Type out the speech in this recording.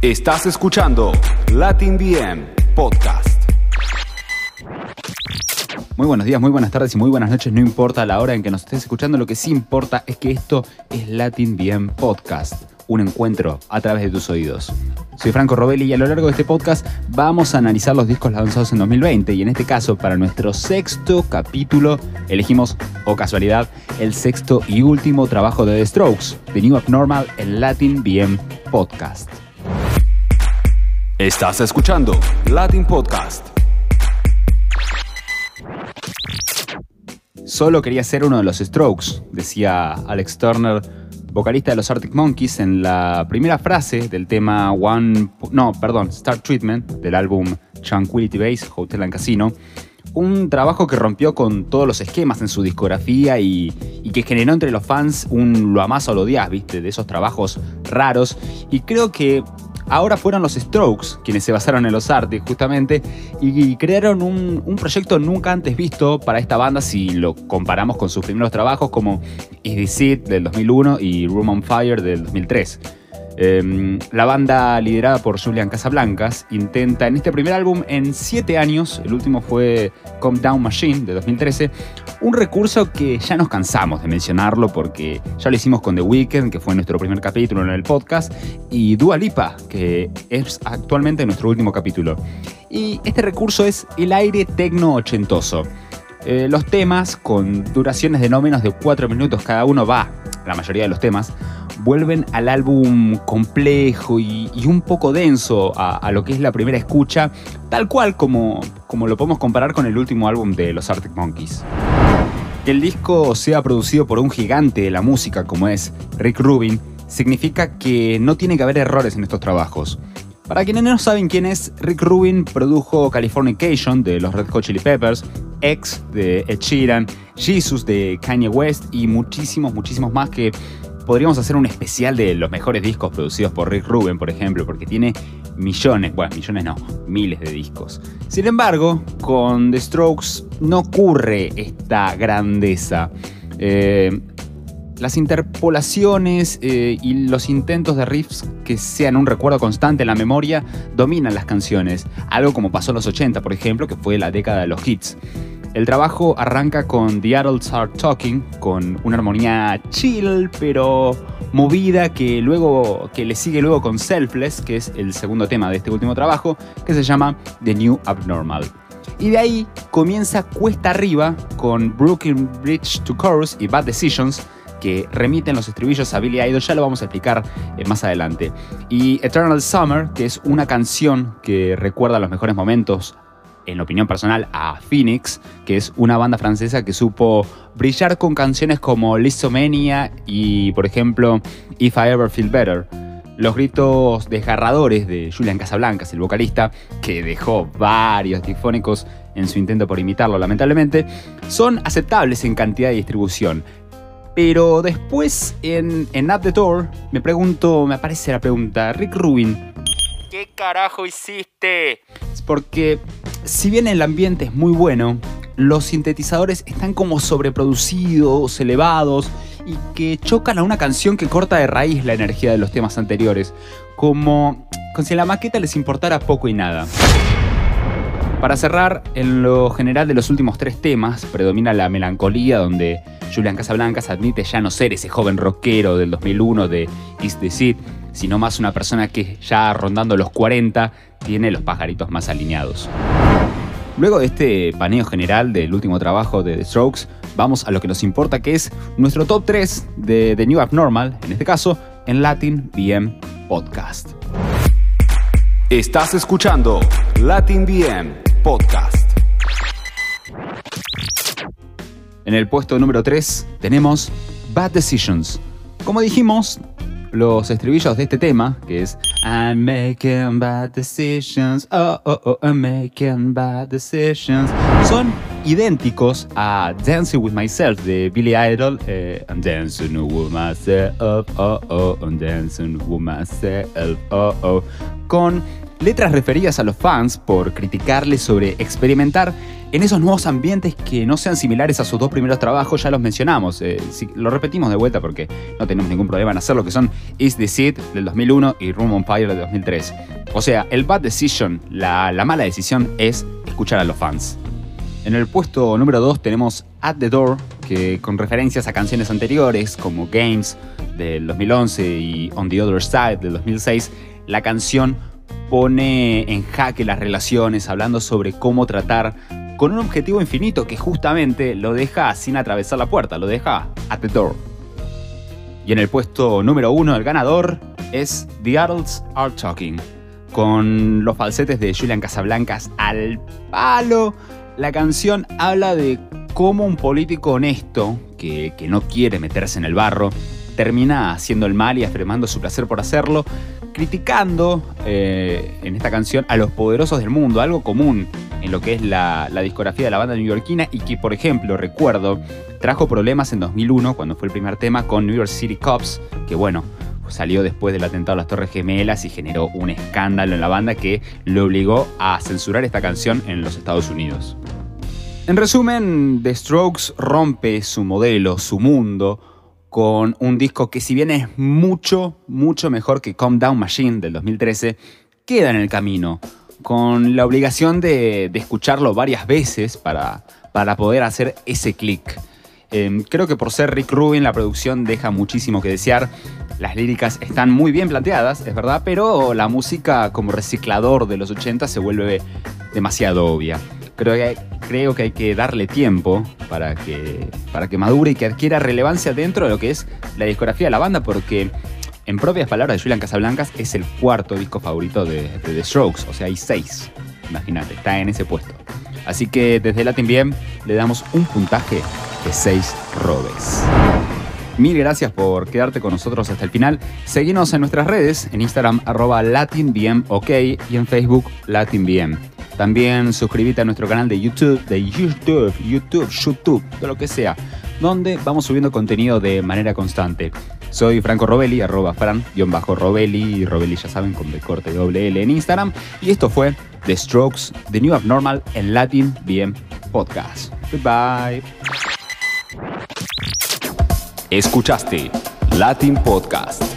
Estás escuchando Latin BM Podcast. Muy buenos días, muy buenas tardes y muy buenas noches. No importa la hora en que nos estés escuchando, lo que sí importa es que esto es Latin BM Podcast, un encuentro a través de tus oídos. Soy Franco Robelli y a lo largo de este podcast vamos a analizar los discos lanzados en 2020 y en este caso para nuestro sexto capítulo elegimos, o casualidad, el sexto y último trabajo de The Strokes, The New Abnormal, el Latin BM Podcast. Estás escuchando Latin Podcast. Solo quería ser uno de los Strokes, decía Alex Turner, vocalista de los Arctic Monkeys, en la primera frase del tema Star Treatment, del álbum Tranquility Base, Hotel and Casino. Un trabajo que rompió con todos los esquemas en su discografía y que generó entre los fans un lo amás o lo odias, ¿viste? De esos trabajos raros. Y creo que ahora fueron los Strokes quienes se basaron en los Arctic justamente y crearon un proyecto nunca antes visto para esta banda si lo comparamos con sus primeros trabajos como Is This It del 2001 y Room on Fire del 2003. La banda liderada por Julian Casablancas intenta en este primer álbum en 7 años, el último fue Calm Down Machine de 2013, un recurso que ya nos cansamos de mencionarlo porque ya lo hicimos con The Weeknd, que fue nuestro primer capítulo en el podcast, y Dua Lipa, que es actualmente nuestro último capítulo. Y este recurso es el aire tecno ochentoso. Los temas, con duraciones de no menos de 4 minutos cada uno, la mayoría de los temas, vuelven al álbum complejo y un poco denso a lo que es la primera escucha, tal cual como lo podemos comparar con el último álbum de los Arctic Monkeys. Que el disco sea producido por un gigante de la música como es Rick Rubin significa que no tiene que haber errores en estos trabajos. Para quienes no saben quién es, Rick Rubin produjo Californication de los Red Hot Chili Peppers, X de Ed Sheeran, Jesus de Kanye West y muchísimos más que podríamos hacer un especial de los mejores discos producidos por Rick Rubin, por ejemplo, porque tiene miles de discos. Sin embargo, con The Strokes no ocurre esta grandeza. Las interpolaciones y los intentos de riffs que sean un recuerdo constante en la memoria dominan las canciones, algo como pasó en los 80, por ejemplo, que fue la década de los hits. El trabajo arranca con The Adults Are Talking, con una armonía chill pero movida que le sigue luego con Selfless, que es el segundo tema de este último trabajo, que se llama The New Abnormal. Y de ahí comienza cuesta arriba con Brooklyn Bridge to Chorus y Bad Decisions, que remiten los estribillos a Billy Idol, ya lo vamos a explicar más adelante. Y Eternal Summer, que es una canción que recuerda los mejores momentos, en opinión personal, a Phoenix, que es una banda francesa que supo brillar con canciones como Listomania y, por ejemplo, If I Ever Feel Better. Los gritos desgarradores de Julian Casablancas, el vocalista, que dejó varios difónicos en su intento por imitarlo, lamentablemente, son aceptables en cantidad y distribución. Pero después, en At the Door, me aparece la pregunta, Rick Rubin, ¿qué carajo hiciste? Es porque, si bien el ambiente es muy bueno, los sintetizadores están como sobreproducidos, elevados, y que chocan a una canción que corta de raíz la energía de los temas anteriores, como si en la maqueta les importara poco y nada. Para cerrar, en lo general de los últimos 3 temas predomina la melancolía, donde Julian Casablancas admite ya no ser ese joven rockero del 2001 de Is This It, sino más una persona que ya rondando los 40 tiene los pajaritos más alineados. Luego de este paneo general del último trabajo de The Strokes, vamos a lo que nos importa, que es nuestro top 3 de The New Abnormal, en este caso en Latin BM Podcast. Estás escuchando Latin BM Podcast. En el puesto número 3 tenemos Bad Decisions. Como dijimos, los estribillos de este tema, que es I'm making bad decisions, I'm making bad decisions, son idénticos a Dancing With Myself de Billy Idol. I'm dancing with myself, oh, oh, I'm dancing with myself, oh, oh. Con letras referidas a los fans por criticarles sobre experimentar en esos nuevos ambientes que no sean similares a sus dos primeros trabajos. Ya los mencionamos, lo repetimos de vuelta porque no tenemos ningún problema en hacerlo, que son Is This It del 2001 y Room on Fire del 2003. O sea, el bad decision, la mala decisión es escuchar a los fans. En el puesto número 2 tenemos At the Door, que con referencias a canciones anteriores como Games del 2011 y On the Other Side del 2006, la canción pone en jaque las relaciones, hablando sobre cómo tratar con un objetivo infinito que justamente lo deja sin atravesar la puerta, lo deja at the door. Y en el puesto número 1, el ganador es The Adults Are Talking, con los falsetes de Julian Casablancas al palo. La canción habla de cómo un político honesto, que no quiere meterse en el barro, termina haciendo el mal y afirmando su placer por hacerlo, criticando en esta canción a los poderosos del mundo, algo común en lo que es la discografía de la banda neoyorquina y que, por ejemplo, recuerdo, trajo problemas en 2001 cuando fue el primer tema con New York City Cops, que bueno, salió después del atentado a las Torres Gemelas y generó un escándalo en la banda que lo obligó a censurar esta canción en los Estados Unidos. En resumen, The Strokes rompe su modelo, su mundo, con un disco que, si bien es mucho, mucho mejor que Calm Down Machine del 2013, queda en el camino, con la obligación de escucharlo varias veces para poder hacer ese clic. Creo que por ser Rick Rubin, la producción deja muchísimo que desear. Las líricas están muy bien planteadas, es verdad, pero la música como reciclador de los 80 se vuelve demasiado obvia. Creo que hay que darle tiempo para que madure y que adquiera relevancia dentro de lo que es la discografía de la banda, porque, en propias palabras de Julian Casablancas, es el cuarto disco favorito de The Strokes. O sea, hay 6. Imagínate, está en ese puesto. Así que desde Latin BM le damos un puntaje de 6 robes. Mil gracias por quedarte con nosotros hasta el final. Seguinos en nuestras redes, en Instagram @LatinBMOK y en Facebook LatinBM. También suscríbete a nuestro canal de YouTube, de lo que sea, donde vamos subiendo contenido de manera constante. Soy Franco Robelli, @Fran_Robelli, y Robelli ya saben, con B corta y doble L en Instagram. Y esto fue The Strokes, The New Abnormal en Latin BM Podcast. Goodbye. Escuchaste Latin Podcast.